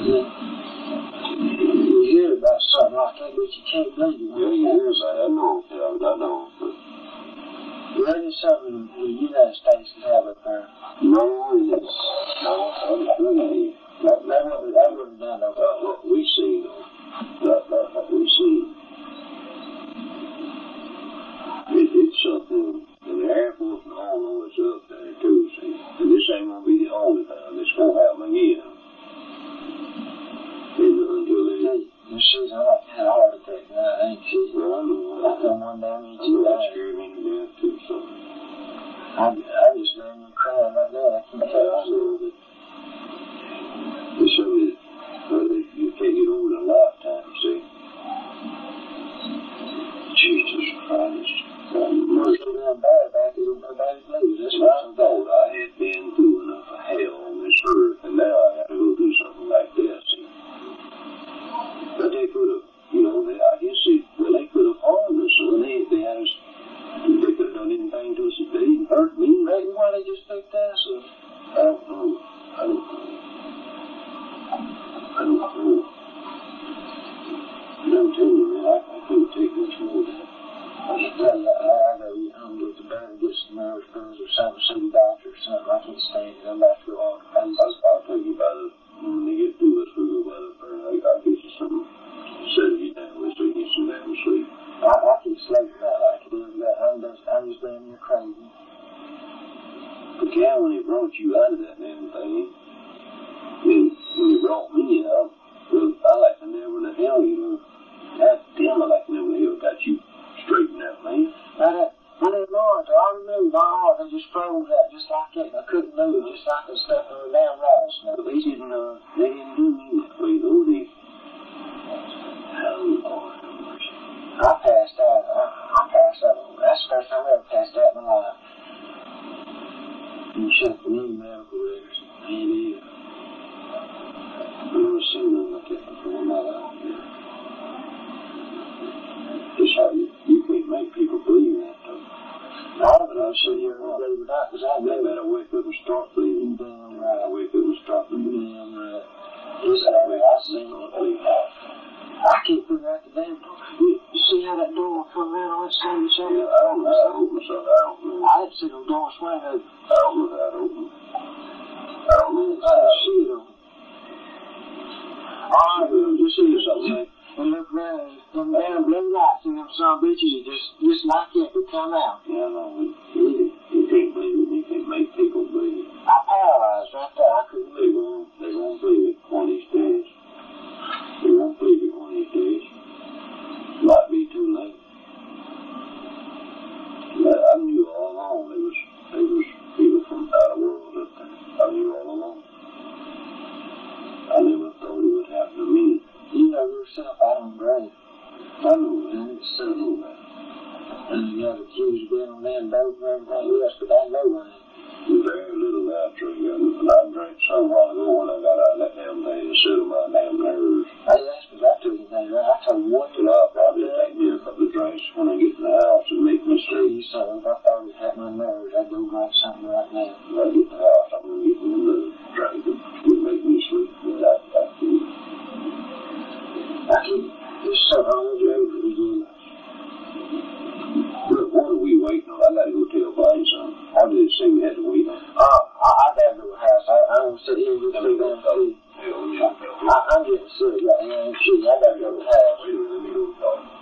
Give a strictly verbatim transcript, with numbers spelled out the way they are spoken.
Yeah. You hear about something like that, but you can't believe it. Yeah, you hear about it. I know, yeah, I know. But that is something the United States can have up there. No, it is. No, I'm telling you. That, that, wouldn't, that wouldn't done no Not what we see, though. Not, not what we see. It, it's something, and the Air Force and all know it's up there, too, see. And this ain't going to be the only time it's going to happen again. And until they... Hey, you see, I like had a heart attack now, ain't she? Well, I know. I come one day and I you know that died. scared me to death, too, so... I, I just laying there crying right now. I can't tell I you. know that. It's something that, well, they, you can't get over in a lifetime, see. Jesus Christ. What's so damn bad about it, nobody knows. That's And I thought I had been through enough of hell on this earth, and now I have to go through something like this. See? But they could have, you know, they, I guess they, well, they could have harmed us, and they, they had us, they could have done anything to us if they didn't hurt me. Maybe why they just picked us up. I don't know. I don't know. I don't know. And I'm telling you, man, I, I couldn't take much more of that. I just tell you, I, I gotta eat home, go to bed and get some nerve pills or something, see the doctor or something. I can't stand it. I'm about to go on the face. I'll, I'll take you by the, when they get through us, we'll go by the, or I, I'll get you something, settle you down with so you get some damn sleep. I, I keep sleeping out like it is. I'm just, I'm just damn near crazy. But yeah, when they brought you out of that damn thing, when, when they brought me out, well, I like to never in the hell, you know, God damn, I like to never in the hell got you straightened out, man. Now that, when they launched, I remember my heart, they just froze out just like that, and I couldn't move, just like I was stuck in a damn loss. But they didn't, uh, they didn't do me that way, though. They, oh, Lord have mercy. I passed out. I, I passed out. That's the first time I ever passed out in my life. You should have need medical records. Man, yeah. I've never seen nothing like that before in my life. It's how you, you can't make people believe that, though. I don't know, sit here and believe it not, because I They know better wake up and start believing. damn They better right. wake up and start believing. Damn right. It's all right. I seen it. I can't figure out the damn door. You, you see how that door come around on that side of the side? Yeah, I don't know how to open something. I don't know. I didn't see no door swing open. I don't know how to open it. I don't know I how didn't to see it on. All right, well, you see something. and look around, them damn blue lights and them some bitches are just, just like that, they come out. Yeah, I know. You, you can't believe it. You can't make people believe it. I paralyzed right there. I couldn't They move. won't, they won't believe it one of these days. They won't believe it one of these days. Might be too late. But I knew all along there was, there was people from out of the world up there. I knew all along. I never thought it would happen to me. You know yourself out on the grave. I know that. And it's I know that. and you got accused of being on that boat and everything else, but I know one. Very little I drink. And I drank some while ago when I got out of that damn thing to settle my damn nerves. Hey, that's because I took anything, right? I told one And I'll probably take me a couple of drinks when I get in the house and make me sleep. see something. If I thought it had my nerves, I'd go grab something right now. When I get in the house, I'm going to get me another drink that would make me sleep. But I, I can't. I can't. There's something wrong with you again. Look, what are we waiting on? I got to go tell Blaine something. How did it say we had to wait on? Uh, I, I gotta go to the house. I, I don't sit here and just Let sit me go down and talk. see. Yeah, let me go talk. I, I'm getting sick right now. Shit, I gotta go to the house. Wait a minute, let me go talk.